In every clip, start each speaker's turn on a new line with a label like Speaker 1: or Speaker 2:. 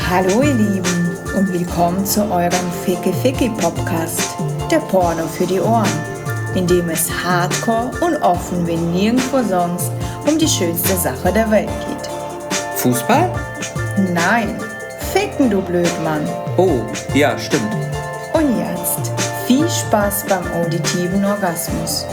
Speaker 1: Hallo ihr Lieben und willkommen zu eurem Ficky Ficky Podcast, der Porno für die Ohren, in dem es hardcore und offen wie nirgendwo sonst um die schönste Sache der Welt geht.
Speaker 2: Fußball?
Speaker 1: Nein, Ficken du Blödmann.
Speaker 2: Oh, ja, stimmt.
Speaker 1: Und jetzt viel Spaß beim auditiven Orgasmus.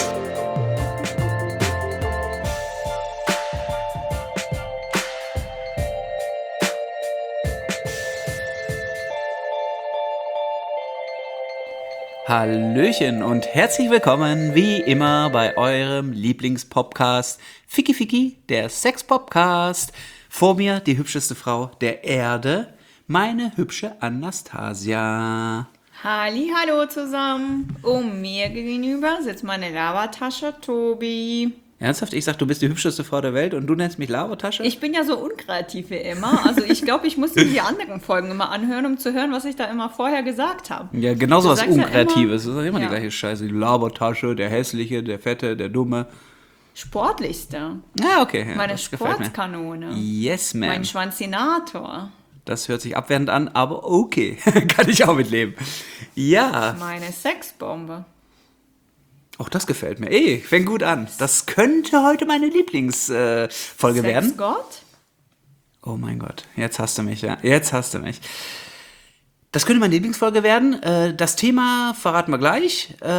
Speaker 2: Hallöchen und herzlich willkommen, wie immer, bei eurem Lieblingspodcast Ficky Ficky, der Sex-Podcast. Vor mir die hübscheste Frau der Erde, meine hübsche Anastasia.
Speaker 1: Hallo zusammen. Mir gegenüber sitzt meine Labertasche Tobi.
Speaker 2: Ernsthaft? Ich sag, du bist die hübscheste Frau der Welt und du nennst mich Labertasche?
Speaker 1: Ich bin ja so unkreativ wie immer. Also ich glaube, ich muss mir die anderen Folgen immer anhören, um zu hören, was ich da immer vorher gesagt habe.
Speaker 2: Ja, genau so was Unkreatives.
Speaker 1: Ja
Speaker 2: das ist immer die gleiche Scheiße. Die Labertasche, der Hässliche, der Fette, der Dumme.
Speaker 1: Sportlichste.
Speaker 2: Ah, okay. Ja,
Speaker 1: Meine
Speaker 2: das gefällt mir.
Speaker 1: Sportskanone.
Speaker 2: Yes, man.
Speaker 1: Mein Schwanzinator.
Speaker 2: Das hört sich abwertend an, aber okay. Kann ich auch mitleben. Ja.
Speaker 1: Meine Sexbombe.
Speaker 2: Auch das gefällt mir. Fängt gut an. Das könnte heute meine Lieblingsfolge werden.
Speaker 1: Sexgott?
Speaker 2: Oh mein Gott, jetzt hast du mich, ja. Jetzt hast du mich. Das könnte meine Lieblingsfolge werden. Das Thema verraten wir gleich. Vor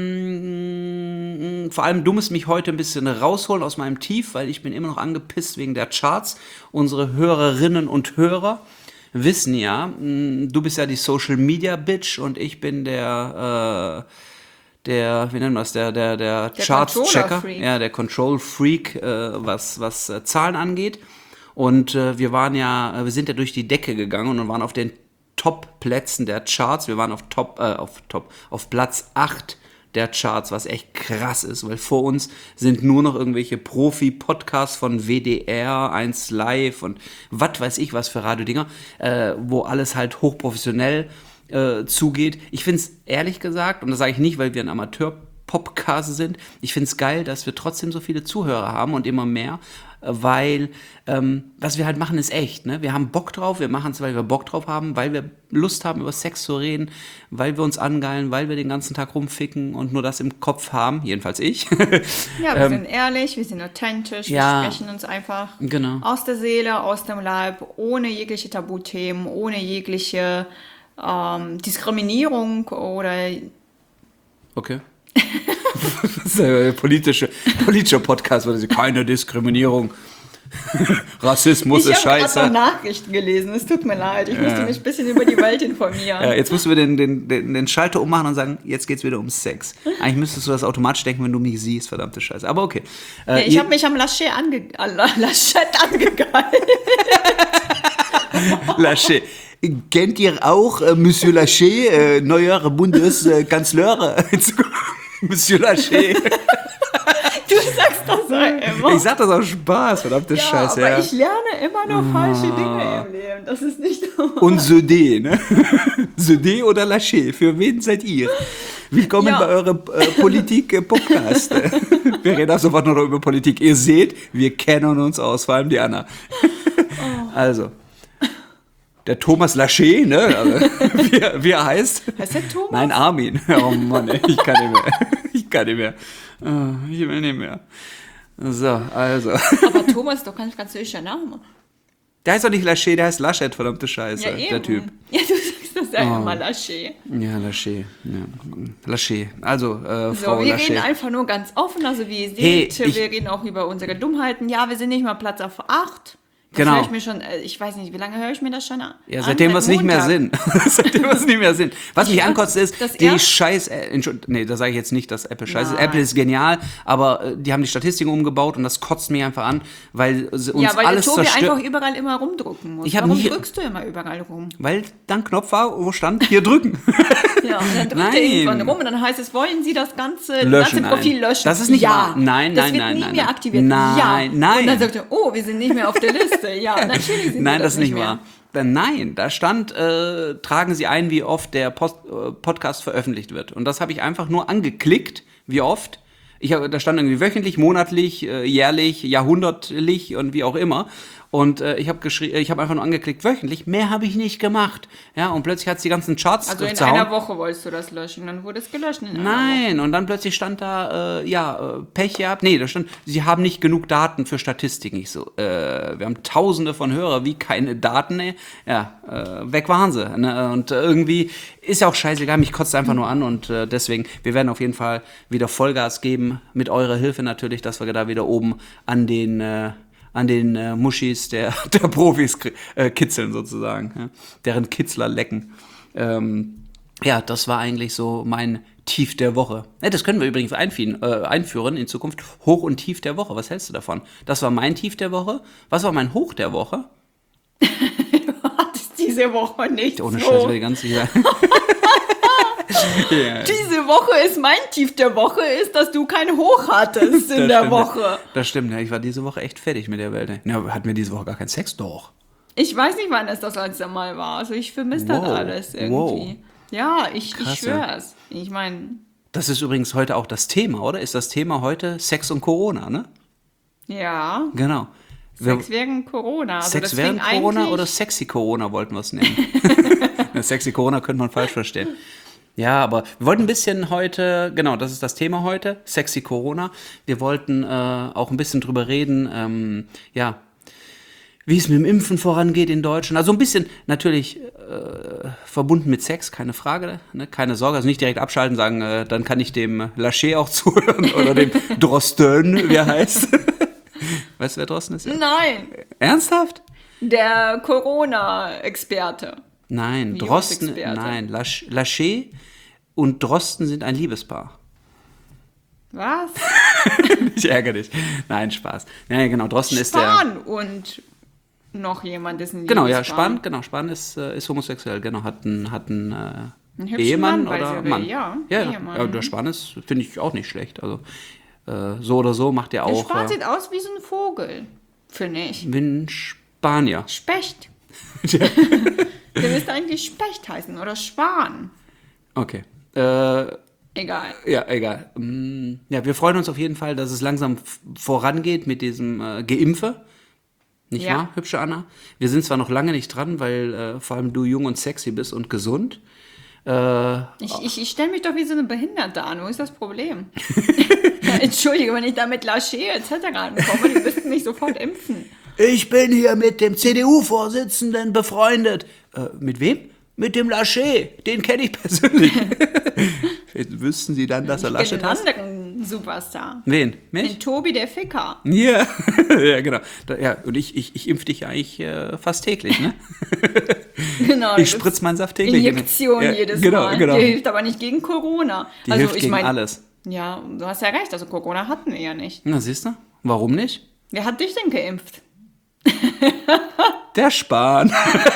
Speaker 2: allem, du musst mich heute ein bisschen rausholen aus meinem Tief, weil ich bin immer noch angepisst wegen der Charts. Unsere Hörerinnen und Hörer wissen ja, du bist ja die Social Media Bitch und ich bin der wie nennen wir das, der Charts-Checker, ja, der Control-Freak, was Zahlen angeht. Und wir sind ja durch die Decke gegangen und waren auf den Top-Plätzen der Charts. Wir waren auf Platz 8 der Charts, was echt krass ist, weil vor uns sind nur noch irgendwelche Profi-Podcasts von WDR, 1 Live und was weiß ich was für Radiodinger, wo alles halt hochprofessionell zugeht. Ich finde es ehrlich gesagt, und das sage ich nicht, weil wir ein Amateur-Podcast sind, ich finde es geil, dass wir trotzdem so viele Zuhörer haben und immer mehr, weil was wir halt machen, ist echt. Ne? Wir haben Bock drauf, wir machen es, weil wir Bock drauf haben, weil wir Lust haben, über Sex zu reden, weil wir uns angeilen, weil wir den ganzen Tag rumficken und nur das im Kopf haben, jedenfalls ich.
Speaker 1: Ja, wir sind ehrlich, wir sind authentisch, wir sprechen uns einfach aus der Seele, aus dem Leib, ohne jegliche Tabuthemen, ohne jegliche Diskriminierung oder...
Speaker 2: Okay. Das ist ein politischer Podcast, weil keine Diskriminierung. Rassismus ist scheiße.
Speaker 1: Ich habe gerade noch Nachrichten gelesen, es tut mir leid. Ich musste mich ein bisschen über die Welt informieren.
Speaker 2: Ja, jetzt musst du den Schalter ummachen und sagen, jetzt geht's wieder um Sex. Eigentlich müsstest du das automatisch denken, wenn du mich siehst, verdammte Scheiße. Aber okay.
Speaker 1: Ich habe mich am Laschet angegangen.
Speaker 2: Laschet. Kennt ihr auch Monsieur Laschet, neuer Bundeskanzler? Monsieur Laschet.
Speaker 1: Du sagst das ja immer.
Speaker 2: Ich sag das aus Spaß, verdammte Scheiße.
Speaker 1: Aber ich lerne immer noch falsche Dinge im Leben. Das ist nicht so.
Speaker 2: Und Södé, ne? Södé oder Laschet, für wen seid ihr? Willkommen bei eurem Politik-Podcast. Wir reden auch sofort noch über Politik. Ihr seht, wir kennen uns aus, vor allem die Anna. Also. Der Thomas Laschet, ne? Wie er heißt?
Speaker 1: Heißt der Thomas?
Speaker 2: Nein, Armin. Oh Mann, ich kann nicht mehr. Ich will nicht mehr. So, also.
Speaker 1: Aber Thomas ist doch kein französischer Name.
Speaker 2: Der heißt doch nicht Laschet, der heißt Laschet, verdammte Scheiße, der Typ.
Speaker 1: Ja, du sagst das ja immer Laschet.
Speaker 2: Ja, Laschet. Ja. Laschet. Also, Frau
Speaker 1: wir
Speaker 2: Laschet.
Speaker 1: reden einfach nur ganz offen, also wie ihr seht, wir reden auch über unsere Dummheiten. Ja, wir sind nicht mal Platz auf 8. Das höre ich mir schon, ich weiß nicht, wie lange höre ich mir das schon an?
Speaker 2: Ja, seitdem wir es nicht mehr sind. Was mich ankotzt ist, die Scheiß... das sage ich jetzt nicht, dass Apple scheiße ist. Apple ist genial, aber die haben die Statistiken umgebaut und das kotzt mich einfach an, weil uns alles zerstört.
Speaker 1: Ja, weil der Tobi einfach überall immer rumdrucken muss. Warum drückst du immer überall rum?
Speaker 2: Weil da ein Knopf war, wo stand, hier drücken.
Speaker 1: Ja, und dann drückt er irgendwann rum und dann heißt es, wollen Sie das ganze Profil löschen?
Speaker 2: Das ist nicht wahr. Nein.
Speaker 1: Das wird nie mehr aktiviert.
Speaker 2: Nein.
Speaker 1: Und dann sagt er, wir sind nicht mehr auf der Liste. Ja, natürlich sind
Speaker 2: Nein, das ist nicht
Speaker 1: mehr.
Speaker 2: wahr. Nein, da stand, tragen Sie ein, wie oft der Podcast veröffentlicht wird. Und das habe ich einfach nur angeklickt, wie oft. Da stand irgendwie wöchentlich, monatlich, jährlich, jahrhundertlich und wie auch immer. Und ich habe einfach nur angeklickt, wöchentlich, mehr habe ich nicht gemacht. Ja, und plötzlich hat es die ganzen Charts
Speaker 3: Also in
Speaker 2: zerhauen.
Speaker 3: einer Woche wolltest du das löschen, dann wurde es gelöscht.
Speaker 2: Nein, und dann plötzlich stand da, Pech gehabt. Nee, da stand, sie haben nicht genug Daten für Statistiken. Ich so, wir haben tausende von Hörer, wie keine Daten, ne? Ja, weg waren sie. Ne? Und irgendwie ist ja auch scheißegal, mich kotzt einfach nur an und deswegen, wir werden auf jeden Fall wieder Vollgas geben, mit eurer Hilfe natürlich, dass wir da wieder oben an den Muschis der Profis kitzeln sozusagen, ja? Deren Kitzler lecken. Ja, das war eigentlich so mein Tief der Woche. Ja, das können wir übrigens einführen in Zukunft. Hoch und Tief der Woche. Was hältst du davon? Das war mein Tief der Woche. Was war mein Hoch der Woche?
Speaker 3: Du hattest diese Woche nicht
Speaker 2: Ohne
Speaker 3: so.
Speaker 2: Scheiß, will ich ganz sicher. Ja.
Speaker 3: Diese Woche ist mein Tief der Woche, ist, dass du kein Hoch hattest in der Woche.
Speaker 2: Das stimmt, ja. Ich war diese Woche echt fertig mit der Welt. Ja, hatten wir diese Woche gar keinen Sex? Doch.
Speaker 3: Ich weiß nicht, wann es das letzte Mal war. Also ich vermisse das alles irgendwie.
Speaker 2: Wow.
Speaker 3: Ja, ich
Speaker 2: Krass,
Speaker 3: schwör's. Ich meine,
Speaker 2: Das ist übrigens heute auch das Thema, oder? Ist das Thema heute Sex und Corona, ne?
Speaker 3: ja,
Speaker 2: Genau.
Speaker 3: Sex während Corona. Also
Speaker 2: Sex
Speaker 3: das
Speaker 2: während
Speaker 3: fing
Speaker 2: Corona
Speaker 3: eigentlich-
Speaker 2: oder Sexy Corona wollten wir es nennen. Sexy Corona könnte man falsch verstehen. Ja, aber wir wollten ein bisschen heute, genau, das ist das Thema heute, Sexy Corona. Wir wollten auch ein bisschen drüber reden, wie es mit dem Impfen vorangeht in Deutschland. Also ein bisschen natürlich verbunden mit Sex, keine Frage, ne? Keine Sorge, also nicht direkt abschalten, sagen, dann kann ich dem Laschet auch zuhören oder dem Drosten, wie er heißt. Weißt du, wer Drosten ist?
Speaker 3: Nein,
Speaker 2: Ernsthaft?
Speaker 3: der Corona-Experte.
Speaker 2: Nein,
Speaker 3: Virusexperte.
Speaker 2: Drosten, nein, Laschet und Drosten sind ein Liebespaar.
Speaker 3: Was?
Speaker 2: Ich ärgere dich. Nein, Spaß. Ja, genau, Drosten ist der...
Speaker 3: Spahn und noch jemand ist ein
Speaker 2: Genau, ja,
Speaker 3: Liebespaar.
Speaker 2: Spahn ist homosexuell, genau, hat einen
Speaker 3: hübschen
Speaker 2: Ehemann
Speaker 3: Mann, by
Speaker 2: oder
Speaker 3: the way,
Speaker 2: Mann.
Speaker 3: ja,
Speaker 2: Ja,
Speaker 3: Ehemann.
Speaker 2: ja, der Spahn ist, finde ich, auch nicht schlecht. Also so oder so macht er
Speaker 3: Der
Speaker 2: auch
Speaker 3: Spahn sieht aus wie so ein Vogel, finde ich.
Speaker 2: wie ein Spanier.
Speaker 3: Specht. Der müsste eigentlich Specht heißen oder Schwan.
Speaker 2: Okay.
Speaker 3: Egal.
Speaker 2: Ja, egal. Ja, wir freuen uns auf jeden Fall, dass es langsam vorangeht mit diesem Geimpfe. Nicht
Speaker 3: Ja.
Speaker 2: wahr, hübsche Anna? Wir sind zwar noch lange nicht dran, weil vor allem du jung und sexy bist und gesund.
Speaker 3: Ich stelle mich doch wie so eine Behinderte an. Wo ist das Problem? Entschuldige, wenn ich da mit Laschet etc. ankomme, die müssten mich sofort impfen.
Speaker 2: Ich bin hier mit dem CDU-Vorsitzenden befreundet. Mit wem? Mit dem Laschet. Den kenne ich persönlich. Wüssten Sie dann, dass er
Speaker 3: Ich
Speaker 2: Laschet
Speaker 3: kenne einen
Speaker 2: heißt?
Speaker 3: anderen Superstar.
Speaker 2: Wen? Mich?
Speaker 3: Den Tobi, der Ficker.
Speaker 2: Ja, ja, genau. Ja, und ich impf dich ja eigentlich fast täglich, ne?
Speaker 3: Genau,
Speaker 2: Ich spritz meinen Saft täglich.
Speaker 3: Injektion
Speaker 2: Ja,
Speaker 3: jedes
Speaker 2: genau,
Speaker 3: Mal.
Speaker 2: genau.
Speaker 3: Die hilft aber nicht gegen Corona.
Speaker 2: Die hilft gegen alles.
Speaker 3: Ja, du hast ja recht. Also Corona hatten wir ja nicht.
Speaker 2: Na, siehst du? Warum nicht?
Speaker 3: Wer hat dich denn geimpft?
Speaker 2: Der Spahn.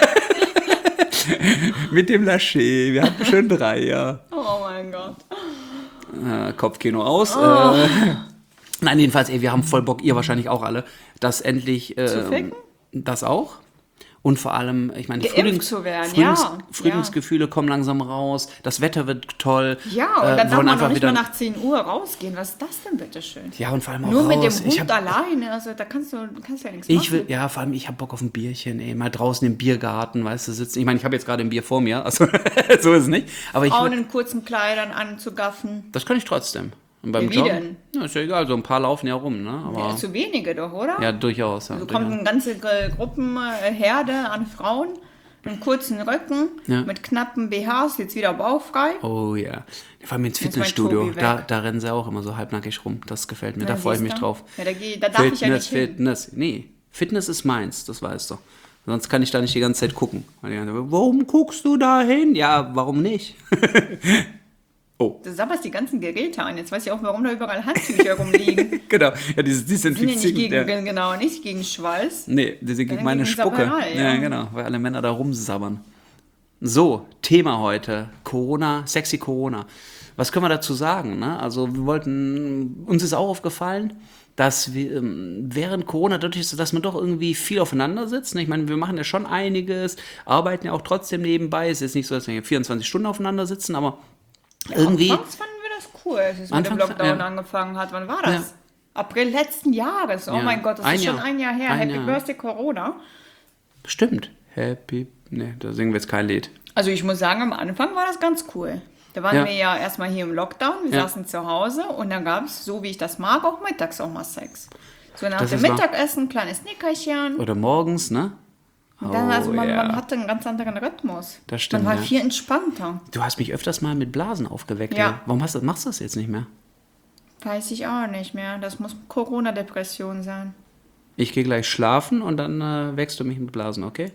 Speaker 2: Mit dem Laschet. Wir hatten schon 3, ja.
Speaker 3: Oh mein Gott.
Speaker 2: Kopfkino aus. Nein, jedenfalls, wir haben voll Bock, ihr wahrscheinlich auch alle, dass endlich
Speaker 3: Zu ficken?
Speaker 2: das auch. Und vor allem, ich meine,
Speaker 3: Geimpft zu werden, ja.
Speaker 2: Frühlingsgefühle kommen langsam raus, das Wetter wird toll.
Speaker 3: Ja, und dann darf
Speaker 2: wollen
Speaker 3: man noch
Speaker 2: einfach
Speaker 3: nicht mal nach 10 Uhr rausgehen. Was ist das denn bitte schön?
Speaker 2: Ja, und vor allem auch
Speaker 3: Nur mit
Speaker 2: raus.
Speaker 3: dem Hund alleine, also da kannst du ja nichts
Speaker 2: Ich will,
Speaker 3: machen.
Speaker 2: ja, vor allem, ich habe Bock auf ein Bierchen, mal draußen im Biergarten, weißt du, sitzen. Ich meine, ich habe jetzt gerade ein Bier vor mir, also so ist es nicht. Aber ich
Speaker 3: Frauen
Speaker 2: will,
Speaker 3: in kurzen Kleidern anzugaffen.
Speaker 2: das kann ich trotzdem. Und beim
Speaker 3: Wie
Speaker 2: Joggen,
Speaker 3: denn?
Speaker 2: ja, ist ja egal, so ein paar laufen ja rum, ne? Aber,
Speaker 3: Ja, zu wenige doch, oder?
Speaker 2: ja, durchaus. Ja,
Speaker 3: Also
Speaker 2: durchaus.
Speaker 3: kommt eine ganze Gruppenherde an Frauen in kurzen Röcken
Speaker 2: Ja.
Speaker 3: mit knappen BHs, jetzt wieder bauchfrei.
Speaker 2: Oh ja. Vor allem ins
Speaker 3: Jetzt mein
Speaker 2: Fitnessstudio,
Speaker 3: Tobi weg.
Speaker 2: da rennen sie auch immer so halbnackig rum. Das gefällt mir, da
Speaker 3: Na,
Speaker 2: freue ich mich
Speaker 3: siehst du?
Speaker 2: drauf.
Speaker 3: Ja, da darf ich ja nicht hin.
Speaker 2: Fitness. Nee, Fitness ist meins, das weißt du. Sonst kann ich da nicht die ganze Zeit gucken. Weil die ganze Zeit, warum guckst du da hin? Ja, warum nicht?
Speaker 3: Du sabberst die ganzen Geräte an. Jetzt weiß ich auch, warum da überall Handtücher rumliegen.
Speaker 2: Genau, ja, dieses
Speaker 3: Die sind ja nicht
Speaker 2: Desinfizieren.
Speaker 3: gegen, genau, nicht gegen Schweiß.
Speaker 2: Nee, die sind gegen
Speaker 3: Sondern
Speaker 2: meine
Speaker 3: gegen
Speaker 2: Spucke.
Speaker 3: Sabberei,
Speaker 2: Ja,
Speaker 3: ja.
Speaker 2: genau, weil alle Männer da rumsabbern. So, Thema heute. Corona, sexy Corona. Was können wir dazu sagen? Ne? Also uns ist auch aufgefallen, dass wir während Corona, dadurch, dass man doch irgendwie viel aufeinander sitzt, ne? Ich meine, wir machen ja schon einiges, arbeiten ja auch trotzdem nebenbei. Es ist nicht so, dass wir 24 Stunden aufeinander sitzen, aber irgendwie...
Speaker 3: Anfangs fanden wir das cool, als es mit dem
Speaker 2: Anfangs,
Speaker 3: Lockdown
Speaker 2: ja.
Speaker 3: angefangen hat. Wann war das? April letzten Jahres. Oh
Speaker 2: Ja.
Speaker 3: mein Gott, das ist schon ein Jahr her. Happy Birthday Corona.
Speaker 2: Stimmt. Da singen wir jetzt kein Lied.
Speaker 3: Also ich muss sagen, am Anfang war das ganz cool. Da waren wir ja erstmal hier im Lockdown, wir saßen zu Hause und dann gab es, so wie ich das mag, auch mittags auch mal Sex. So nach dem Mittagessen, kleines Nickerchen.
Speaker 2: Oder morgens, ne?
Speaker 3: Und dann, also man hatte einen ganz anderen Rhythmus.
Speaker 2: Das stimmt,
Speaker 3: Man war viel entspannter.
Speaker 2: Du hast mich öfters mal mit Blasen aufgeweckt.
Speaker 3: Ja.
Speaker 2: Ey. Warum machst du das jetzt nicht mehr?
Speaker 3: Weiß ich auch nicht mehr. Das muss Corona-Depression sein.
Speaker 2: Ich gehe gleich schlafen und dann wächst du mich mit Blasen, okay?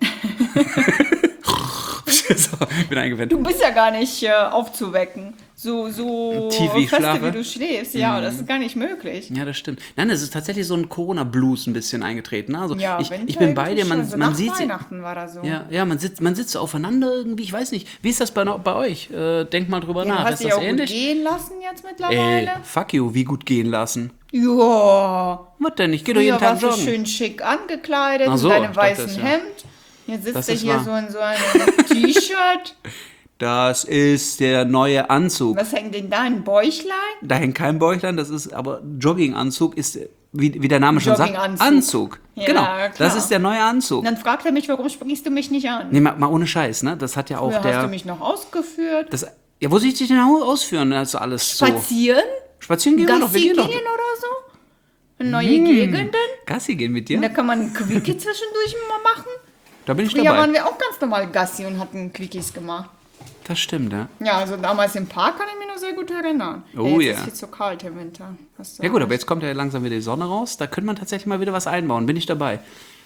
Speaker 2: So, bin eingewendet.
Speaker 3: Du bist ja gar nicht aufzuwecken. So
Speaker 2: tief wie ich
Speaker 3: feste,
Speaker 2: schlafe.
Speaker 3: wie du schläfst. Ja, das ist gar nicht möglich.
Speaker 2: Ja, das stimmt. Nein, es ist tatsächlich so ein Corona-Blues ein bisschen eingetreten. Also
Speaker 3: Ja,
Speaker 2: ich bin bei dir,
Speaker 3: so
Speaker 2: man
Speaker 3: nach
Speaker 2: sieht
Speaker 3: Weihnachten war das so.
Speaker 2: ja, man sitzt so aufeinander irgendwie, ich weiß nicht. Wie ist das bei euch? Denk mal drüber
Speaker 3: Ja,
Speaker 2: nach.
Speaker 3: du hast
Speaker 2: Ist
Speaker 3: dich
Speaker 2: das
Speaker 3: auch gut
Speaker 2: ähnlich?
Speaker 3: gehen lassen jetzt
Speaker 2: Ey,
Speaker 3: mittlerweile.
Speaker 2: fuck you, wie gut gehen lassen.
Speaker 3: Ja.
Speaker 2: Was denn? Ich geh doch jeden
Speaker 3: Früher
Speaker 2: Tag
Speaker 3: warst du
Speaker 2: joggen.
Speaker 3: schön schick angekleidet,
Speaker 2: Ach so,
Speaker 3: in
Speaker 2: ich
Speaker 3: deinem
Speaker 2: dachte
Speaker 3: weißen
Speaker 2: das, ja.
Speaker 3: Hemd. Jetzt sitzt
Speaker 2: Das
Speaker 3: er
Speaker 2: ist
Speaker 3: hier
Speaker 2: wahr.
Speaker 3: so in so einem T-Shirt.
Speaker 2: Das ist der neue Anzug.
Speaker 3: Was hängt denn da? Ein Bäuchlein?
Speaker 2: Da hängt kein Bäuchlein, das ist aber Jogginganzug ist, wie der Name schon sagt,
Speaker 3: Jogginganzug.
Speaker 2: Anzug.
Speaker 3: Ja,
Speaker 2: Genau,
Speaker 3: klar.
Speaker 2: das ist der neue Anzug.
Speaker 3: Und dann fragt er mich, warum sprichst du mich nicht an?
Speaker 2: Nee, mal ohne Scheiß, ne? Das hat ja auch
Speaker 3: Früher hast du mich noch ausgeführt.
Speaker 2: Ja, wo soll ich dich denn ausführen? Das ist alles so.
Speaker 3: Spazieren?
Speaker 2: Spazieren gehen wir doch, wir
Speaker 3: Gassi
Speaker 2: gehen
Speaker 3: gehen
Speaker 2: doch.
Speaker 3: oder so? In neue Gegenden?
Speaker 2: Gassi gehen mit
Speaker 3: Und da
Speaker 2: dir?
Speaker 3: kann man einen Quickie zwischendurch mal machen.
Speaker 2: Da bin ich
Speaker 3: Früher
Speaker 2: dabei.
Speaker 3: waren wir auch ganz normal Gassi und hatten Quickies gemacht.
Speaker 2: Das stimmt, ja.
Speaker 3: Ja, also damals im Park kann ich mich noch sehr gut erinnern.
Speaker 2: Oh
Speaker 3: Jetzt
Speaker 2: ja.
Speaker 3: ist viel zu kalt im Winter. Hast du
Speaker 2: Ja gut, aber
Speaker 3: recht.
Speaker 2: jetzt kommt ja langsam wieder die Sonne raus. Da könnte man tatsächlich mal wieder was einbauen. Bin ich dabei.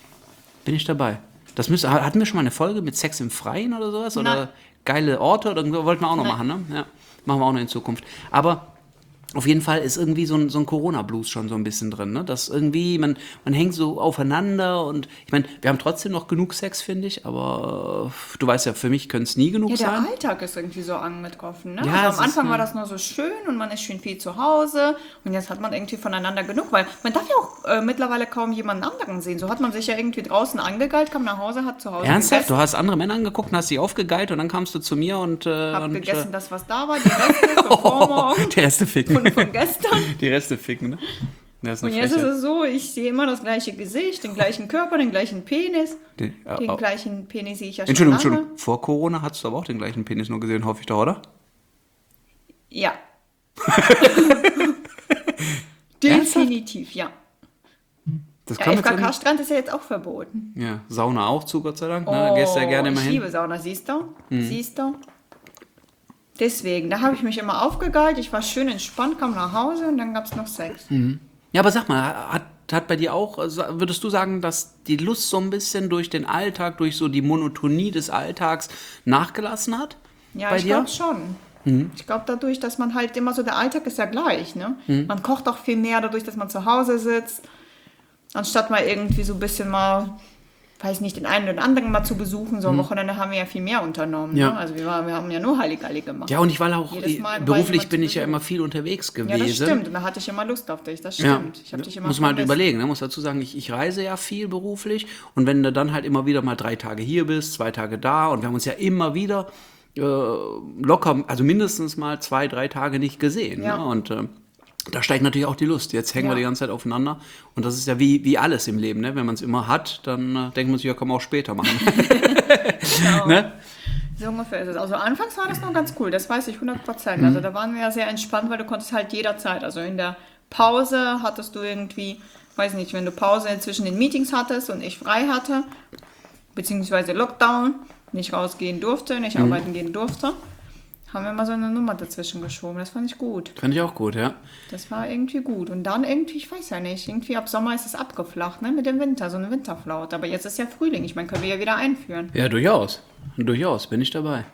Speaker 2: Hatten wir schon mal eine Folge mit Sex im Freien oder sowas? Oder
Speaker 3: Nein.
Speaker 2: geile Orte? Oder wollten wir auch noch machen, ne? Ja, machen wir auch noch in Zukunft. Aber auf jeden Fall ist irgendwie so ein Corona-Blues schon so ein bisschen drin, ne? Dass irgendwie, man hängt so aufeinander und ich meine, wir haben trotzdem noch genug Sex, finde ich, aber du weißt ja, für mich könnte es nie genug
Speaker 3: Ja, der
Speaker 2: sein.
Speaker 3: Alltag ist irgendwie so angetroffen. Ne?
Speaker 2: Ja,
Speaker 3: Also
Speaker 2: es
Speaker 3: am
Speaker 2: ist,
Speaker 3: Anfang war das nur so schön und man ist schön viel zu Hause und jetzt hat man irgendwie voneinander genug, weil man darf ja auch mittlerweile kaum jemanden anderen sehen. So hat man sich ja irgendwie draußen angegeilt, kam nach Hause, hat zu Hause
Speaker 2: Ernsthaft? Du
Speaker 3: gegessen,
Speaker 2: hast andere Männer angeguckt und hast sie aufgegeilt und dann kamst du zu mir und
Speaker 3: hab
Speaker 2: und,
Speaker 3: gegessen, das was da war, die Reste bevor morgen
Speaker 2: die Reste ficken.
Speaker 3: von gestern.
Speaker 2: Die Reste ficken, ne? Das ist
Speaker 3: Und
Speaker 2: eine
Speaker 3: jetzt ist
Speaker 2: Frechheit.
Speaker 3: es so, ich sehe immer das gleiche Gesicht, den gleichen Körper, den gleichen Penis. Den gleichen Penis sehe ich ja schon lange.
Speaker 2: Entschuldigung. Vor Corona hattest du aber auch den gleichen Penis nur gesehen, hoffe ich doch, oder?
Speaker 3: Ja.
Speaker 2: Ernsthaft?
Speaker 3: Definitiv, ja.
Speaker 2: Das
Speaker 3: Ja,
Speaker 2: kann man jetzt
Speaker 3: FKK-Strand ist ja jetzt auch verboten.
Speaker 2: ja, Sauna auch zu, Gott sei Dank. Ne? Gehst ja gerne
Speaker 3: ich
Speaker 2: immer hin.
Speaker 3: liebe Sauna, siehst du? Siehst du? Deswegen, da habe ich mich immer aufgegeilt, ich war schön entspannt, kam nach Hause und dann gab es noch Sex.
Speaker 2: Ja, aber sag mal, hat bei dir auch, würdest du sagen, dass die Lust so ein bisschen durch den Alltag, durch so die Monotonie des Alltags nachgelassen hat?
Speaker 3: Ja,
Speaker 2: bei
Speaker 3: ich
Speaker 2: dir?
Speaker 3: glaube schon. Ich glaube dadurch, dass man halt immer so, der Alltag ist ja gleich, ne? Man kocht auch viel mehr dadurch, dass man zu Hause sitzt, anstatt mal irgendwie so ein bisschen mal, weiß nicht, den einen oder anderen mal zu besuchen. So am Wochenende haben wir ja viel mehr unternommen.
Speaker 2: Ja.
Speaker 3: Ne? Also wir haben ja nur Halligalli gemacht.
Speaker 2: Ja, und ich war auch,
Speaker 3: Jedes Mal war
Speaker 2: beruflich
Speaker 3: jemand
Speaker 2: bin
Speaker 3: zu
Speaker 2: ich ja
Speaker 3: Besuch.
Speaker 2: immer viel unterwegs gewesen.
Speaker 3: Ja, das stimmt. Und da hatte ich immer Lust auf dich. Das
Speaker 2: Ja,
Speaker 3: stimmt. Ich habe dich immer
Speaker 2: muss man halt
Speaker 3: vermisst.
Speaker 2: überlegen, ne? Muss dazu sagen, ich reise ja viel beruflich und wenn du dann halt immer wieder mal 3 Tage hier bist, 2 Tage da und wir haben uns ja immer wieder locker, also mindestens mal 2, 3 Tage nicht gesehen.
Speaker 3: Ja.
Speaker 2: Ne? Und da steigt natürlich auch die Lust. Jetzt hängen wir
Speaker 3: Ja.
Speaker 2: die ganze Zeit aufeinander und das ist ja wie alles im Leben. Ne? Wenn man es immer hat, dann denkt man sich, ja, kann man auch später machen.
Speaker 3: Genau.
Speaker 2: Ne?
Speaker 3: So ungefähr ist es. Also anfangs war das noch ganz cool, das weiß ich 100%. Also da waren wir ja sehr entspannt, weil du konntest halt jederzeit, also in der Pause hattest du irgendwie, weiß nicht, wenn du Pause zwischen den Meetings hattest und ich frei hatte, beziehungsweise Lockdown, nicht rausgehen durfte, nicht arbeiten gehen durfte, haben wir mal so eine Nummer dazwischen geschoben. Das fand ich gut.
Speaker 2: Fand ich auch gut, ja.
Speaker 3: Das war irgendwie gut. Und dann irgendwie, ich weiß ja nicht, irgendwie ab Sommer ist es abgeflacht, ne, mit dem Winter, so eine Winterflaute. Aber jetzt ist ja Frühling, ich meine, können wir ja wieder einführen.
Speaker 2: Ja, durchaus. Durchaus, bin ich dabei.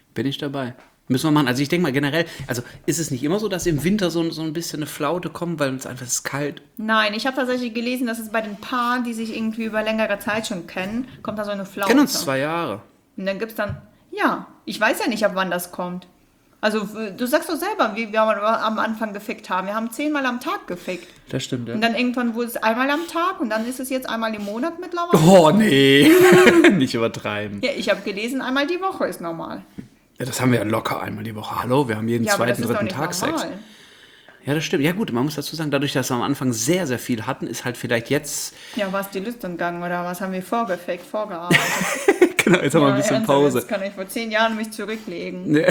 Speaker 2: Müssen wir machen. Also ich denke mal generell, also ist es nicht immer so, dass im Winter so ein bisschen eine Flaute kommt, weil es einfach ist kalt.
Speaker 3: Nein, ich habe tatsächlich gelesen, dass es bei den Paaren, die sich irgendwie über längere Zeit schon kennen, kommt da so eine Flaute.
Speaker 2: Wir kennen uns 2 Jahre.
Speaker 3: Und dann gibt es dann, ja, ich weiß ja nicht, ab wann das kommt. Also du sagst doch selber, wie wir am Anfang gefickt haben. Wir haben 10-mal am Tag gefickt.
Speaker 2: Das stimmt, ja.
Speaker 3: Und dann irgendwann wurde es einmal am Tag und dann ist es jetzt einmal im Monat mittlerweile.
Speaker 2: Oh, nee. Nicht übertreiben.
Speaker 3: Ja, ich habe gelesen, einmal die Woche ist normal.
Speaker 2: Ja, das haben wir ja locker einmal die Woche. Hallo, wir haben jeden
Speaker 3: Ja, aber das
Speaker 2: zweiten,
Speaker 3: ist doch
Speaker 2: dritten
Speaker 3: nicht
Speaker 2: Tag Sex.
Speaker 3: normal.
Speaker 2: Ja, das stimmt. Ja gut, man muss dazu sagen, dadurch, dass wir am Anfang sehr, sehr viel hatten, ist halt vielleicht jetzt...
Speaker 3: Ja, war es die Lust entgangen oder was haben wir vorgearbeitet?
Speaker 2: Genau, jetzt haben wir ein bisschen Pause.
Speaker 3: Jetzt kann ich vor 10 Jahren mich zurücklegen.
Speaker 2: Ja.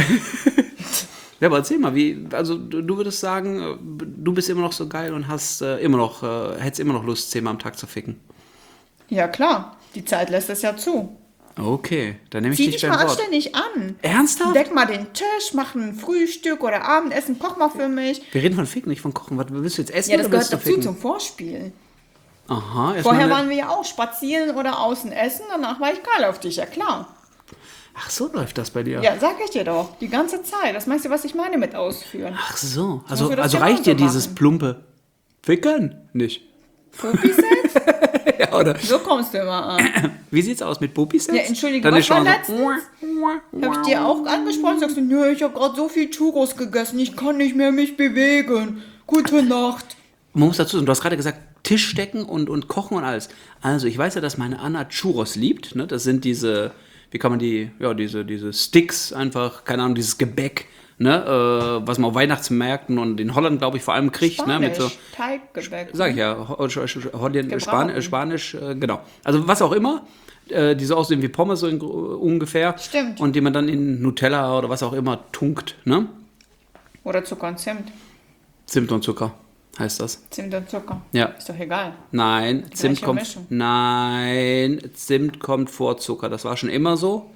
Speaker 2: Ja, aber erzähl mal, also du würdest sagen, du bist immer noch so geil und hast hättest immer noch Lust, 10-mal am Tag zu ficken.
Speaker 3: Ja, klar. Die Zeit lässt es ja zu.
Speaker 2: Okay, dann nehme ich
Speaker 3: Zieh
Speaker 2: dich
Speaker 3: dich
Speaker 2: beim
Speaker 3: mal
Speaker 2: Wort.
Speaker 3: anständig an.
Speaker 2: Ernsthaft?
Speaker 3: Deck mal den Tisch, mach ein Frühstück oder Abendessen, koch mal für mich.
Speaker 2: Wir reden von Ficken, nicht von Kochen. Was willst du jetzt essen
Speaker 3: Ja, das
Speaker 2: oder willst
Speaker 3: gehört
Speaker 2: du
Speaker 3: dazu
Speaker 2: ficken?
Speaker 3: zum Vorspiel.
Speaker 2: Aha,
Speaker 3: Vorher waren wir ja auch spazieren oder außen essen, danach war ich geil auf dich, ja klar.
Speaker 2: Ach, so läuft das bei dir.
Speaker 3: Ja, sag ich dir doch, die ganze Zeit. Das meinst du, was ich meine mit ausführen?
Speaker 2: Ach so,
Speaker 3: Sollen wir das
Speaker 2: also
Speaker 3: ja
Speaker 2: reicht dir
Speaker 3: auch so
Speaker 2: dieses
Speaker 3: machen?
Speaker 2: plumpe Ficken nicht?
Speaker 3: Puppy-Sex?
Speaker 2: Ja, oder?
Speaker 3: So kommst du immer an.
Speaker 2: Wie sieht's aus mit Puppisex?
Speaker 3: Ja, entschuldige,
Speaker 2: Dann
Speaker 3: was
Speaker 2: ist schon
Speaker 3: war
Speaker 2: so,
Speaker 3: letztens? Hab ich dir auch angesprochen? Sagst du, nö, ich hab gerade so viel Churros gegessen, ich kann nicht mehr mich bewegen. Gute Nacht.
Speaker 2: Man muss dazu sagen, du hast gerade gesagt, Tischdecken und Kochen und alles. Also, ich weiß ja, dass meine Anna Churros liebt. Ne? Das sind diese, wie kann man die, ja, diese Sticks einfach, keine Ahnung, dieses Gebäck, ne? Was man auf Weihnachtsmärkten und in Holland, glaube ich, vor allem kriegt. Ne? Mit so,
Speaker 3: Teiggebäck.
Speaker 2: sag ich ja, Holland,
Speaker 3: Gebraten.
Speaker 2: Spanisch, genau. Also, was auch immer. Die so aussehen wie Pommes so ungefähr.
Speaker 3: Stimmt.
Speaker 2: Und die man dann in Nutella oder was auch immer tunkt. Ne?
Speaker 3: Oder Zucker und Zimt.
Speaker 2: Zimt und Zucker heißt das.
Speaker 3: Zimt und Zucker.
Speaker 2: Ja.
Speaker 3: Ist doch egal.
Speaker 2: Nein, Zimt
Speaker 3: gleiche
Speaker 2: kommt.
Speaker 3: Mischung.
Speaker 2: Nein, Zimt kommt vor Zucker. Das war schon immer so.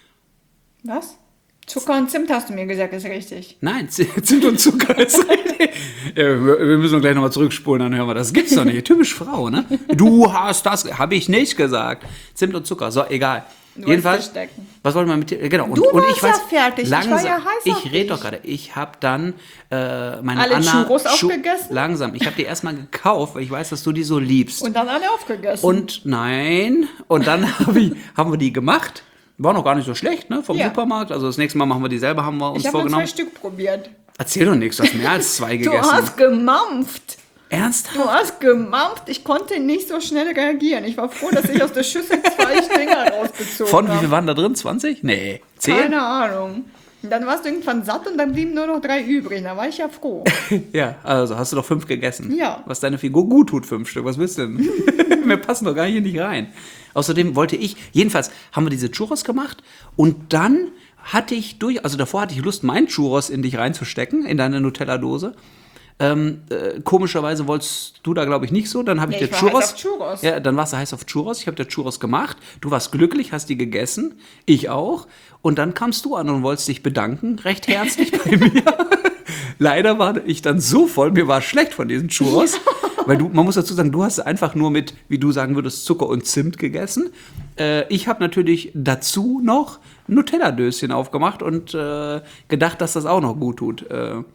Speaker 3: Was? Zucker und Zimt hast du mir gesagt, ist richtig.
Speaker 2: Nein, Zimt und Zucker ist richtig. Ja, wir müssen gleich nochmal zurückspulen, dann hören wir das. Gibt's doch nicht. Typisch Frau, ne? Du hast das, habe ich nicht gesagt. Zimt und Zucker, so, egal.
Speaker 3: Du
Speaker 2: Jedenfalls,
Speaker 3: wolltest stecken.
Speaker 2: was wollen wir mit dir? Genau. Und,
Speaker 3: Du
Speaker 2: und
Speaker 3: warst
Speaker 2: ich weiß,
Speaker 3: ja fertig. Ich war
Speaker 2: langsam,
Speaker 3: ja heiß auf
Speaker 2: ich rede
Speaker 3: dich.
Speaker 2: doch gerade. Ich habe dann meine
Speaker 3: Alle
Speaker 2: Anna
Speaker 3: Churros aufgegessen?
Speaker 2: langsam. Ich habe die erstmal gekauft, weil ich weiß, dass du die so liebst.
Speaker 3: Und dann alle aufgegessen.
Speaker 2: Und nein, und dann haben wir die gemacht. War noch gar nicht so schlecht, ne? Vom
Speaker 3: Ja.
Speaker 2: Supermarkt. Also das nächste Mal machen wir die selber, haben wir uns
Speaker 3: ich habe nur 2
Speaker 2: vorgenommen.
Speaker 3: Stück probiert.
Speaker 2: Erzähl doch nichts, du hast mehr als 2
Speaker 3: Du
Speaker 2: gegessen.
Speaker 3: hast gemampft.
Speaker 2: Ernsthaft?
Speaker 3: Du hast gemampft. Ich konnte nicht so schnell reagieren. Ich war froh, dass ich aus der Schüssel 2 Dinger rausgezogen
Speaker 2: Von wie
Speaker 3: habe.
Speaker 2: viel waren da drin? 20? Nee. 10?
Speaker 3: Keine Ahnung. Und dann warst du irgendwann satt und dann blieben nur noch 3 übrig. Da war ich ja froh.
Speaker 2: Ja, also hast du doch 5 gegessen.
Speaker 3: Ja.
Speaker 2: Was deine Figur gut tut, 5 Stück. Was willst du denn? Wir passen doch gar hier nicht rein. Außerdem jedenfalls haben wir diese Churros gemacht und dann davor hatte ich Lust, meinen Churros in dich reinzustecken, in deine Nutella-Dose. Komischerweise wolltest du da, glaube ich, nicht so. Dann habe ich
Speaker 3: Nee,
Speaker 2: dir
Speaker 3: ich war
Speaker 2: Churros.
Speaker 3: heiß auf Churros.
Speaker 2: Ja, dann warst du heiß auf Churros. Ich habe dir Churros gemacht. Du warst glücklich, hast die gegessen. Ich auch. Und dann kamst du an und wolltest dich bedanken, recht herzlich bei mir. Leider war ich dann so voll, mir war schlecht von diesen Churros. Weil man muss dazu sagen, du hast einfach nur mit, wie du sagen würdest, Zucker und Zimt gegessen. Ich habe natürlich dazu noch Nutella-Döschen aufgemacht und gedacht, dass das auch noch gut tut.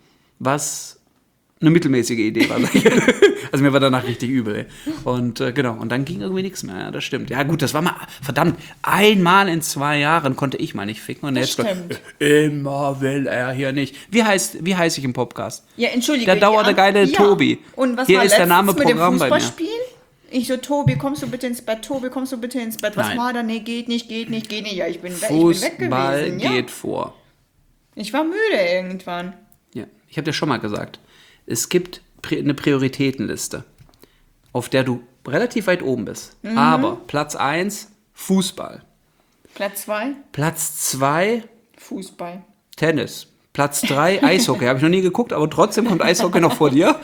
Speaker 2: Was eine mittelmäßige Idee war. Also mir war danach richtig übel. Und genau, und dann ging irgendwie nichts mehr. Ja, das stimmt. Ja gut, das war mal, verdammt, einmal in 2 Jahren konnte ich mal nicht ficken. Und
Speaker 3: Das
Speaker 2: jetzt
Speaker 3: stimmt.
Speaker 2: immer will er hier nicht. Wie heiße ich im Podcast?
Speaker 3: Ja, entschuldige.
Speaker 2: Der dauernde geile Tobi.
Speaker 3: Und was
Speaker 2: Hier
Speaker 3: war
Speaker 2: ist der Name
Speaker 3: letztens mit dem
Speaker 2: Programm bei mir.
Speaker 3: Fußballspiel? Ich so, Tobi, kommst du bitte ins Bett? Tobi, kommst du bitte ins Bett? Was
Speaker 2: Nein.
Speaker 3: war da? Nee, geht nicht. Ja, ich bin weg
Speaker 2: Fußball
Speaker 3: gewesen. Ja.
Speaker 2: geht vor.
Speaker 3: Ich war müde irgendwann.
Speaker 2: Ja, ich habe dir schon mal gesagt, es gibt eine Prioritätenliste, auf der du relativ weit oben bist. Aber Platz 1, Fußball.
Speaker 3: Platz 2,
Speaker 2: Platz 2,
Speaker 3: Fußball.
Speaker 2: Tennis. Platz 3, Eishockey. Habe ich noch nie geguckt, aber trotzdem kommt Eishockey noch vor dir.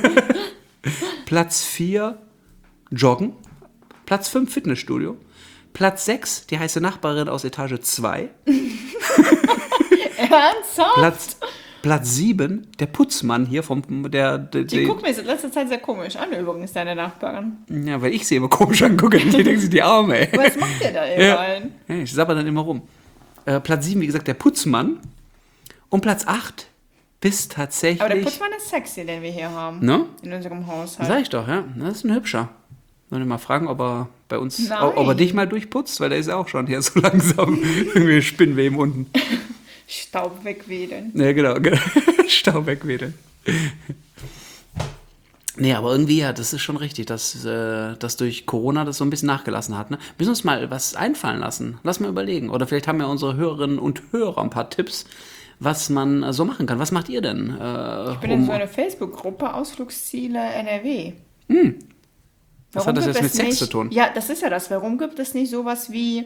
Speaker 2: Platz 4, Joggen. Platz 5, Fitnessstudio. Platz 6, die heiße Nachbarin aus Etage 2.
Speaker 3: Ernsthaft?
Speaker 2: Platz 7, der Putzmann hier
Speaker 3: Die guckt mir in letzter Zeit sehr komisch an, übrigens, deine Nachbarin.
Speaker 2: Ja, weil ich sie immer komisch angucke. Die denken sich die Arme, ey.
Speaker 3: Was macht der da überall?
Speaker 2: Ja, ich sabber dann immer rum. Platz 7, wie gesagt, der Putzmann. Und Platz 8 bist tatsächlich...
Speaker 3: Aber der Putzmann ist sexy, den wir hier haben.
Speaker 2: Ne?
Speaker 3: In unserem Haushalt.
Speaker 2: Sag ich doch, ja. Das ist ein hübscher. Sollen wir mal fragen, ob er bei uns...
Speaker 3: Nein.
Speaker 2: Ob er dich mal durchputzt? Weil der ist ja auch schon hier so langsam. Irgendwie Spinnweben unten.
Speaker 3: Staub wegwedeln.
Speaker 2: Ja, genau. Staub wegwedeln. Nee, aber irgendwie, ja, das ist schon richtig, dass durch Corona das so ein bisschen nachgelassen hat. Ne? Müssen uns mal was einfallen lassen. Lass mal überlegen. Oder vielleicht haben ja unsere Hörerinnen und Hörer ein paar Tipps, was man so machen kann. Was macht ihr denn?
Speaker 3: Ich bin in so einer Facebook-Gruppe Ausflugsziele NRW.
Speaker 2: Was hat das jetzt mit Sex zu tun?
Speaker 3: Ja, das ist ja das. Warum gibt es nicht sowas wie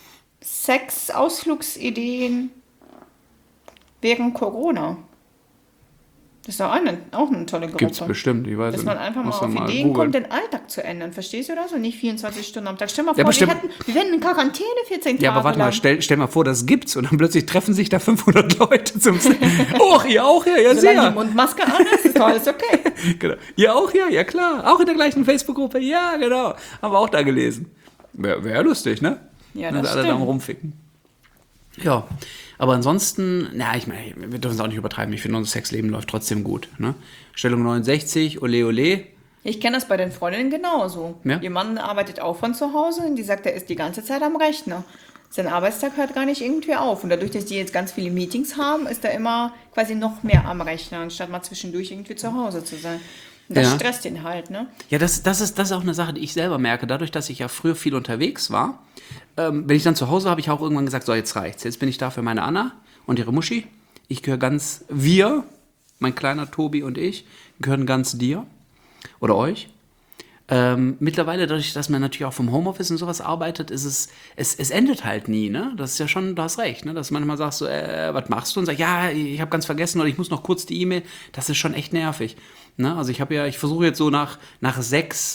Speaker 3: Sex-Ausflugsideen während Corona? Das ist doch auch eine tolle Gruppe.
Speaker 2: Gibt's bestimmt, ich weiß nicht.
Speaker 3: Dass man einfach mal auf Ideen kommt, den Alltag zu ändern. Verstehst du das? Und nicht 24 Stunden am Tag. Stell mal vor, wir wären in Quarantäne 14 Tage
Speaker 2: Ja, aber warte
Speaker 3: lang.
Speaker 2: mal, stell mal vor, das gibt's und dann plötzlich treffen sich da 500 Leute zum Oh, ihr auch hier? Ja,
Speaker 3: Solange
Speaker 2: sehr.
Speaker 3: die Mundmaske an ist doch alles okay.
Speaker 2: Genau. Ihr auch hier? Ja, klar. Auch in der gleichen Facebook-Gruppe? Ja, genau. Haben wir auch da gelesen. Wäre lustig, ne?
Speaker 3: Ja,
Speaker 2: wenn
Speaker 3: das
Speaker 2: sie alle da
Speaker 3: stimmt.
Speaker 2: rumficken. Ja, aber ansonsten, ich meine, wir dürfen es auch nicht übertreiben. Ich finde, unser Sexleben läuft trotzdem gut. Ne? Stellung 69, ole ole.
Speaker 3: Ich kenne das bei den Freundinnen genauso.
Speaker 2: Ja?
Speaker 3: Ihr Mann arbeitet auch von zu Hause und die sagt, er ist die ganze Zeit am Rechner. Sein Arbeitstag hört gar nicht irgendwie auf. Und dadurch, dass die jetzt ganz viele Meetings haben, ist er immer quasi noch mehr am Rechner, anstatt mal zwischendurch irgendwie zu Hause zu sein. Und das stresst ihn halt, ne?
Speaker 2: Ja, das ist auch eine Sache, die ich selber merke. Dadurch, dass ich ja früher viel unterwegs war, wenn ich dann zu Hause habe ich auch irgendwann gesagt, so jetzt reicht's. Jetzt bin ich da für meine Anna und ihre Muschi. Ich gehöre mein kleiner Tobi und ich, gehören ganz dir oder euch. Mittlerweile, dadurch, dass man natürlich auch vom Homeoffice und sowas arbeitet, ist es endet halt nie, ne? Das ist ja schon, du hast recht, ne? Dass man manchmal sagst so, was machst du? Und sagst, ja, ich habe ganz vergessen oder ich muss noch kurz die E-Mail. Das ist schon echt nervig. Ne? Also ich versuche jetzt so nach 6,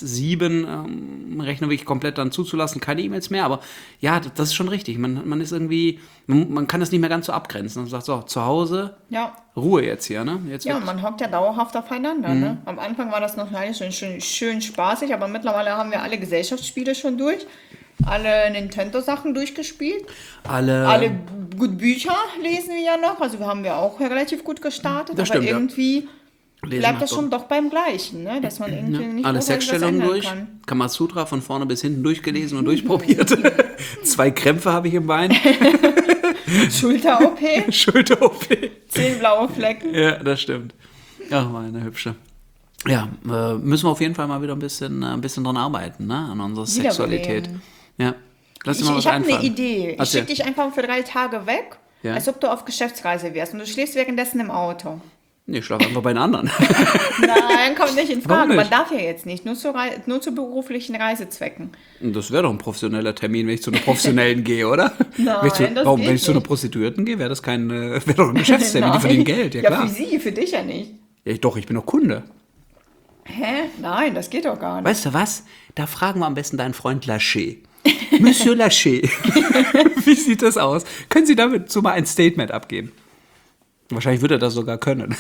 Speaker 2: 7 Rechner wirklich komplett dann zuzulassen, keine E-Mails mehr, aber ja, das ist schon richtig. Man ist irgendwie, man kann das nicht mehr ganz so abgrenzen. Man sagt so, zu Hause,
Speaker 3: Ja.
Speaker 2: Ruhe jetzt hier, ne? Jetzt
Speaker 3: Ja,
Speaker 2: wird's-
Speaker 3: man hockt ja dauerhaft aufeinander. Ne? Am Anfang war das noch schön spaßig, aber mittlerweile haben wir alle Gesellschaftsspiele schon durch, alle Nintendo-Sachen durchgespielt, alle gut Bücher lesen wir ja noch, also wir haben ja auch relativ gut gestartet,
Speaker 2: Das
Speaker 3: aber
Speaker 2: stimmt, ja.
Speaker 3: irgendwie
Speaker 2: Lesen
Speaker 3: bleibt
Speaker 2: macht
Speaker 3: das schon doch beim Gleichen, ne? Dass man irgendwie nicht
Speaker 2: alle
Speaker 3: großartig was
Speaker 2: Sexstellungen
Speaker 3: ändern
Speaker 2: durch,
Speaker 3: kann.
Speaker 2: Kamasutra von vorne bis hinten durchgelesen und durchprobiert. 2 Krämpfe habe ich im Bein,
Speaker 3: Schulter-OP,
Speaker 2: Schulter-OP.
Speaker 3: 10 blaue Flecken.
Speaker 2: Ja, das stimmt. Ach, meine Hübsche. Ja, müssen wir auf jeden Fall mal wieder ein bisschen dran arbeiten, ne? An unserer Sexualität. Ja. Lass dir mal was
Speaker 3: Ich habe
Speaker 2: einfallen.
Speaker 3: eine Idee. Ich
Speaker 2: Erzähl.
Speaker 3: schicke dich einfach für 3 Tage weg,
Speaker 2: Ja.
Speaker 3: als ob du auf Geschäftsreise wärst und du schläfst währenddessen im Auto.
Speaker 2: Nee, ich schlafe einfach bei den anderen.
Speaker 3: Nein, kommt nicht in
Speaker 2: Warum
Speaker 3: Frage. Man
Speaker 2: nicht?
Speaker 3: darf ja jetzt nicht, nur zu beruflichen Reisezwecken.
Speaker 2: Das wäre doch ein professioneller Termin, wenn ich zu einer professionellen gehe, oder?
Speaker 3: Nein,
Speaker 2: Wenn
Speaker 3: das geht
Speaker 2: ich zu einer
Speaker 3: nicht.
Speaker 2: Prostituierten gehe, wäre das wäre doch ein Geschäftstermin, die verdienen Geld, ja klar.
Speaker 3: für sie, für dich ja nicht.
Speaker 2: Ja, doch, ich bin doch Kunde.
Speaker 3: Hä? Nein, das geht doch gar nicht.
Speaker 2: Weißt du was? Da fragen wir am besten deinen Freund Lachey. Monsieur Lachey, wie sieht das aus? Können Sie damit mal ein Statement abgeben? Wahrscheinlich würde er das sogar können.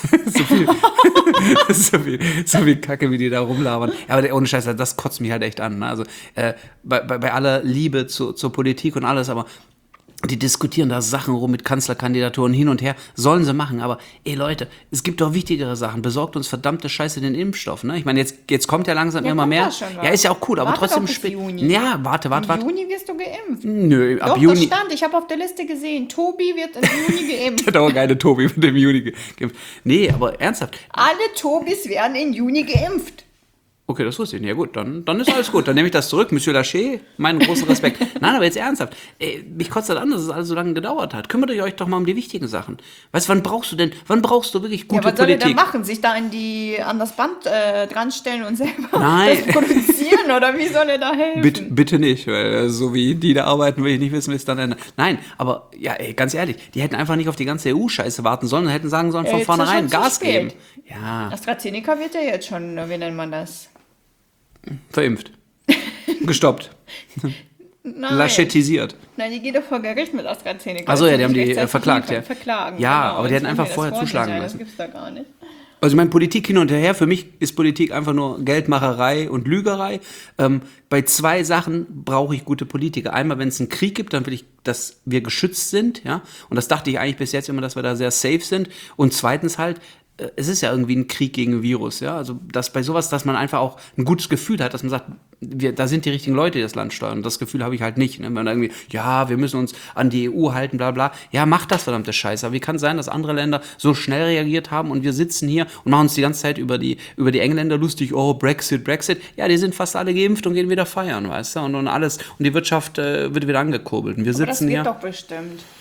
Speaker 2: so viel Kacke, wie die da rumlabern. Ja, aber ohne Scheiß, das kotzt mich halt echt an. Ne? Also bei aller Liebe zur Politik und alles, aber die diskutieren da Sachen rum mit Kanzlerkandidaturen hin und her. Sollen sie machen, aber ey Leute, es gibt doch wichtigere Sachen. Besorgt uns verdammte Scheiße den Impfstoff. Ne? Ich meine, jetzt kommt ja langsam immer
Speaker 3: kommt
Speaker 2: mehr.
Speaker 3: da schon was.
Speaker 2: Ja, ist ja auch cool, aber
Speaker 3: Warte
Speaker 2: trotzdem
Speaker 3: doch bis
Speaker 2: spät.
Speaker 3: Juni.
Speaker 2: Ja, warte.
Speaker 3: Im Juni wirst du geimpft.
Speaker 2: Nö, ab
Speaker 3: Doch, das
Speaker 2: Juni.
Speaker 3: stand. Ich habe auf der Liste gesehen. Tobi wird im Juni geimpft.
Speaker 2: Der dauergeile Tobi mit dem Juni geimpft. Nee, aber ernsthaft.
Speaker 3: Alle Tobis werden im Juni geimpft.
Speaker 2: Okay, das wusste ich nicht. Ja gut, dann ist alles gut. Dann nehme ich das zurück. Monsieur Lachey, meinen großen Respekt. Nein, aber jetzt ernsthaft. Mich kotzt das an, dass es alles so lange gedauert hat. Kümmert euch doch mal um die wichtigen Sachen. Weißt du, wann brauchst du wirklich gute
Speaker 3: Ja, was soll er
Speaker 2: Politik?
Speaker 3: denn machen? Sich da an das Band dran stellen und selber
Speaker 2: Nein.
Speaker 3: das produzieren? Oder wie soll er da helfen?
Speaker 2: Bitte nicht, weil so wie die da arbeiten, will ich nicht wissen, wie es dann ändert. Nein, aber ja, ganz ehrlich, die hätten einfach nicht auf die ganze EU-Scheiße warten sollen, hätten sagen sollen, von
Speaker 3: Jetzt ist
Speaker 2: vornherein
Speaker 3: schon zu
Speaker 2: Gas
Speaker 3: spät.
Speaker 2: geben. Ja,
Speaker 3: AstraZeneca wird ja jetzt schon, wie nennt man das?
Speaker 2: verimpft. Gestoppt.
Speaker 3: Nein.
Speaker 2: Lachetisiert.
Speaker 3: Nein, die geht doch vor Gericht mit AstraZeneca.
Speaker 2: Also ja,
Speaker 3: Das
Speaker 2: die haben
Speaker 3: muss
Speaker 2: die
Speaker 3: rechtzeitig
Speaker 2: verklagt, ja.
Speaker 3: Verklagen.
Speaker 2: Ja,
Speaker 3: genau.
Speaker 2: aber die hätten
Speaker 3: Jetzt
Speaker 2: einfach
Speaker 3: will mir
Speaker 2: vorher
Speaker 3: das
Speaker 2: zuschlagen
Speaker 3: sein.
Speaker 2: müssen.
Speaker 3: Das gibt's da gar nicht.
Speaker 2: Also ich meine, Politik hin und her, für mich ist Politik einfach nur Geldmacherei und Lügerei. Bei 2 Sachen brauche ich gute Politiker. Einmal, wenn es einen Krieg gibt, dann will ich, dass wir geschützt sind, ja. Und das dachte ich eigentlich bis jetzt immer, dass wir da sehr safe sind. Und zweitens halt, es ist ja irgendwie ein Krieg gegen ein Virus, ja. Also dass bei sowas, dass man einfach auch ein gutes Gefühl hat, dass man sagt, da sind die richtigen Leute, die das Land steuern. Und das Gefühl habe ich halt nicht. Ne? Wenn man irgendwie, ja, wir müssen uns an die EU halten, bla bla. Ja, macht das verdammte Scheiße. Aber wie kann es sein, dass andere Länder so schnell reagiert haben und wir sitzen hier und machen uns die ganze Zeit über die Engländer lustig, oh, Brexit. Ja, die sind fast alle geimpft und gehen wieder feiern, weißt du? Und alles, und die Wirtschaft wird wieder angekurbelt. Und wir
Speaker 3: Aber das
Speaker 2: sitzen
Speaker 3: geht
Speaker 2: hier.
Speaker 3: doch bestimmt.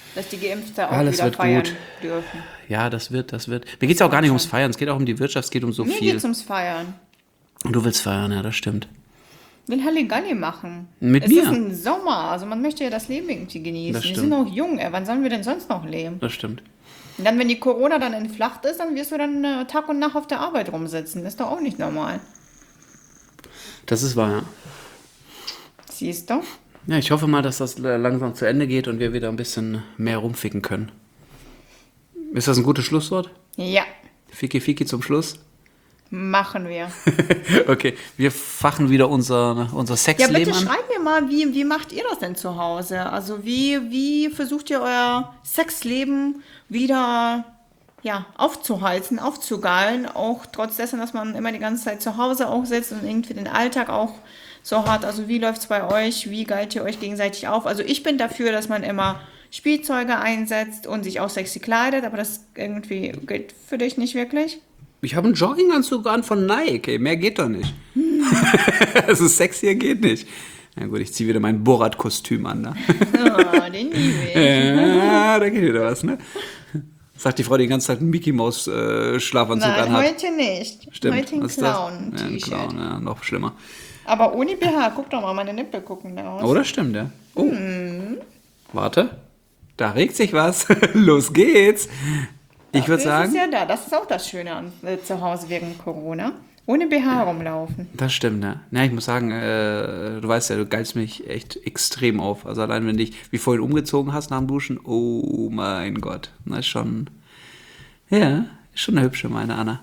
Speaker 3: dass die Geimpfte auch
Speaker 2: Alles
Speaker 3: wieder
Speaker 2: wird
Speaker 3: feiern
Speaker 2: gut.
Speaker 3: dürfen.
Speaker 2: Ja, das wird. Mir geht es auch gar nicht ums Feiern, es geht auch um die Wirtschaft, es geht um so
Speaker 3: Mir
Speaker 2: viel.
Speaker 3: geht's ums Feiern.
Speaker 2: Und du willst feiern, ja, das stimmt.
Speaker 3: Ich will Halligalli machen.
Speaker 2: Mit
Speaker 3: es
Speaker 2: mir?
Speaker 3: ist ein Sommer, also man möchte ja das Leben irgendwie genießen.
Speaker 2: Das
Speaker 3: Wir
Speaker 2: stimmt.
Speaker 3: sind noch jung, wann sollen wir denn sonst noch leben?
Speaker 2: Das stimmt.
Speaker 3: Und dann, wenn die Corona dann entflacht ist, dann wirst du dann Tag und Nacht auf der Arbeit rumsitzen. Das ist doch auch nicht normal.
Speaker 2: Das ist wahr, ja.
Speaker 3: Siehst du?
Speaker 2: Ja, ich hoffe mal, dass das langsam zu Ende geht und wir wieder ein bisschen mehr rumficken können. Ist das ein gutes Schlusswort?
Speaker 3: Ja,
Speaker 2: Fiki zum Schluss?
Speaker 3: machen wir.
Speaker 2: Okay, wir fachen wieder unser
Speaker 3: Ja,
Speaker 2: Sexleben
Speaker 3: bitte
Speaker 2: an.
Speaker 3: schreibt mir mal, wie macht ihr das denn zu Hause? Also wie versucht ihr euer Sexleben wieder aufzuheizen, aufzugeilen, auch trotz dessen, dass man immer die ganze Zeit zu Hause auch sitzt und irgendwie den Alltag auch so hat. Also wie läuft es bei euch? Wie geilt ihr euch gegenseitig auf? Also ich bin dafür, dass man immer Spielzeuge einsetzt und sich auch sexy kleidet, aber das irgendwie gilt für dich nicht wirklich.
Speaker 2: Ich habe einen Jogginganzug an von Nike, ey. Mehr geht doch nicht. Also sexier geht nicht. Na gut, ich ziehe wieder mein Borat-Kostüm an. Ne?
Speaker 3: Oh, den liebe ich.
Speaker 2: Ja, da geht wieder was, ne? Sagt die Frau, die die ganze Zeit einen Mickey-Maus-Schlafanzug
Speaker 3: Nein,
Speaker 2: anhat.
Speaker 3: heute nicht.
Speaker 2: Stimmt.
Speaker 3: Heute ein
Speaker 2: Was ist das? Ja, ein
Speaker 3: Clown-T-Shirt.
Speaker 2: Clown, ja, noch schlimmer.
Speaker 3: Aber ohne BH, guck doch mal, meine Nippel gucken da aus.
Speaker 2: Oh, das stimmt, ja. Oh. Warte. Da regt sich was. Los geht's. Ich würde
Speaker 3: Das
Speaker 2: sagen,
Speaker 3: ist ja da. Das ist auch das Schöne an zu Hause wegen Corona. Ohne BH rumlaufen.
Speaker 2: das stimmt, ne? Ja, ich muss sagen, du weißt ja, du geilst mich echt extrem auf. Also allein, wenn dich wie vorhin umgezogen hast nach dem Duschen, oh mein Gott. Das ist schon, ja, ist schon eine hübsche, meine Anna.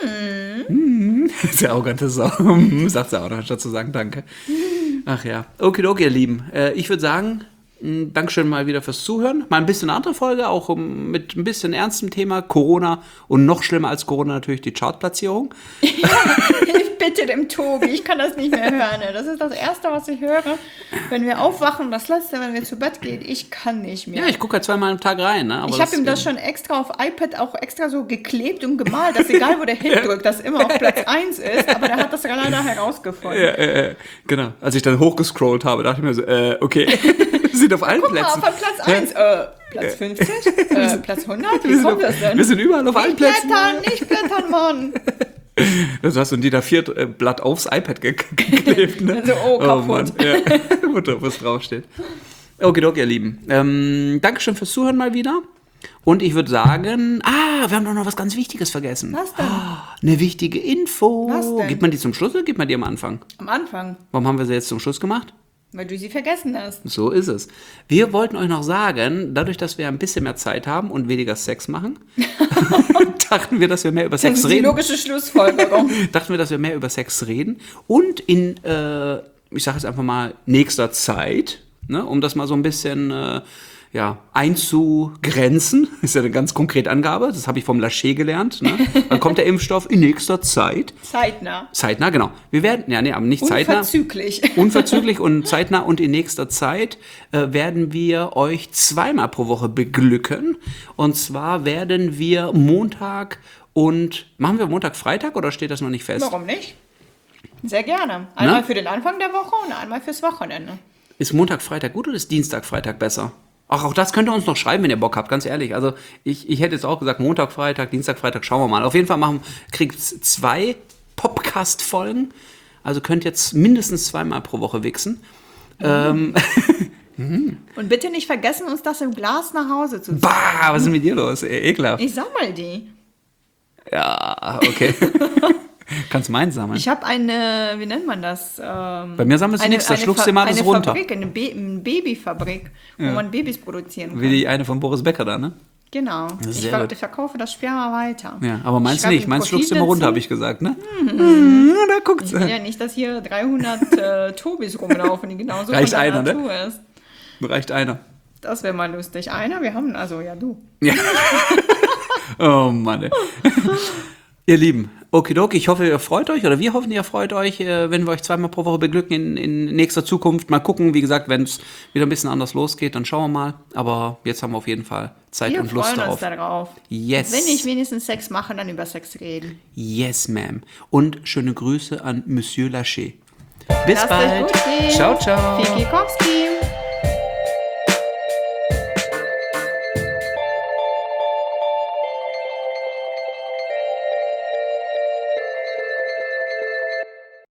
Speaker 2: Sehr arrogante Sau. Sagt sie auch noch, statt zu sagen Danke. Ach ja. Okay, ihr Lieben. Ich würde sagen, Dankeschön mal wieder fürs Zuhören. Mal ein bisschen eine andere Folge, auch mit ein bisschen ernstem Thema, Corona und noch schlimmer als Corona natürlich die Chartplatzierung.
Speaker 3: Ich bitte dem Tobi, ich kann das nicht mehr hören. Das ist das Erste, was ich höre, wenn wir aufwachen. Das Letzte, wenn wir zu Bett gehen. Ich kann nicht mehr.
Speaker 2: Ja, ich gucke halt zweimal am Tag rein. Ne? Aber
Speaker 3: ich habe ihm das schon extra auf iPad auch extra so geklebt und gemalt, dass egal, wo der hindrückt, das immer auf Platz 1 ist. Aber der hat das leider herausgefunden.
Speaker 2: Genau. Als ich dann hochgescrollt habe, dachte ich mir so, okay, wir sind auf allen
Speaker 3: Guck mal,
Speaker 2: Plätzen.
Speaker 3: von Platz 1, Platz 50, Platz 100, wie kommt das denn?
Speaker 2: Wir sind überall auf allen
Speaker 3: Nicht
Speaker 2: Plätzen.
Speaker 3: blättern, nicht blättern, Mann.
Speaker 2: Also hast du ein DIN A4-Blatt aufs iPad geklebt, ne?
Speaker 3: Also, oh, kaputt.
Speaker 2: Mann. Ja. Wo es draufsteht. Okay, ihr Lieben. Dankeschön fürs Zuhören mal wieder. Und ich würde sagen, wir haben doch noch was ganz Wichtiges vergessen.
Speaker 3: Was denn?
Speaker 2: Eine wichtige Info.
Speaker 3: Was denn?
Speaker 2: Gibt man die zum Schluss oder gibt man die am Anfang?
Speaker 3: Am Anfang,
Speaker 2: Warum haben wir sie jetzt zum Schluss gemacht?
Speaker 3: weil du sie vergessen hast.
Speaker 2: So ist es. Wir wollten euch noch sagen, dadurch, dass wir ein bisschen mehr Zeit haben und weniger Sex machen, dachten wir, dass wir mehr über
Speaker 3: Das
Speaker 2: Sex
Speaker 3: ist die
Speaker 2: reden.
Speaker 3: logische Schlussfolgerung.
Speaker 2: Dachten wir, dass wir mehr über Sex reden und in, ich sage jetzt einfach mal, nächster Zeit, ne, um das mal so ein bisschen einzugrenzen, ist ja eine ganz konkrete Angabe, das habe ich vom Lachey gelernt, ne? Dann kommt der Impfstoff in nächster Zeit.
Speaker 3: Zeitnah.
Speaker 2: Zeitnah, genau. Wir werden, aber nicht zeitnah.
Speaker 3: Unverzüglich.
Speaker 2: Unverzüglich und zeitnah und in nächster Zeit werden wir euch zweimal pro Woche beglücken. Und zwar werden wir Montag machen wir Montag, Freitag oder steht das noch nicht fest?
Speaker 3: Warum nicht? Sehr gerne. Einmal für den Anfang der Woche und einmal fürs Wochenende.
Speaker 2: Ist Montag, Freitag gut oder ist Dienstag, Freitag besser? Ach, auch das könnt ihr uns noch schreiben, wenn ihr Bock habt, ganz ehrlich. Also ich hätte jetzt auch gesagt, Montag, Freitag, Dienstag, Freitag, schauen wir mal. Auf jeden Fall kriegt 2 Podcast-Folgen. Also könnt jetzt mindestens 2-mal pro Woche wichsen.
Speaker 3: Und bitte nicht vergessen, uns das im Glas nach Hause zu ziehen.
Speaker 2: Bah, was ist mit dir los? Ekelhaft.
Speaker 3: Ich sammle die.
Speaker 2: Ja, okay. Kannst meinen sammeln.
Speaker 3: Ich habe eine, wie nennt man das?
Speaker 2: Bei mir sammelst du nichts, da schluckst du immer alles runter.
Speaker 3: Fabrik, eine Babyfabrik, wo man Babys produzieren kann.
Speaker 2: Wie die eine von Boris Becker da, ne?
Speaker 3: Genau.
Speaker 2: Sehr gut.
Speaker 3: Ich verkaufe das Sperma weiter.
Speaker 2: Ja, aber meins
Speaker 3: schreibe
Speaker 2: nicht.
Speaker 3: ein
Speaker 2: Meins schluckst du
Speaker 3: Profil
Speaker 2: immer runter,
Speaker 3: dazu.
Speaker 2: habe ich gesagt, ne? Da guckt
Speaker 3: Ich will ja nicht, dass hier 300 Tobis rumlaufen, die genauso
Speaker 2: Reicht
Speaker 3: von der
Speaker 2: einer, ne?
Speaker 3: Natur ist.
Speaker 2: Reicht einer.
Speaker 3: Das wäre mal lustig. Einer, wir haben, also ja, du.
Speaker 2: Ja. Oh Mann. Ey. Ihr Lieben, okidoki, ich hoffe, ihr freut euch, oder wir hoffen, ihr freut euch, wenn wir euch 2-mal pro Woche beglücken in nächster Zukunft. Mal gucken, wie gesagt, wenn es wieder ein bisschen anders losgeht, dann schauen wir mal. Aber jetzt haben wir auf jeden Fall Zeit
Speaker 3: Wir
Speaker 2: und Lust
Speaker 3: freuen
Speaker 2: darauf.
Speaker 3: uns darauf.
Speaker 2: Yes.
Speaker 3: Wenn ich wenigstens Sex mache, dann über Sex reden.
Speaker 2: Yes, ma'am. Und schöne Grüße an Monsieur Lachey. Bis
Speaker 3: Lasst euch
Speaker 2: bald.
Speaker 3: gut gehen.
Speaker 2: Ciao, ciao.
Speaker 3: Fiki Kowski.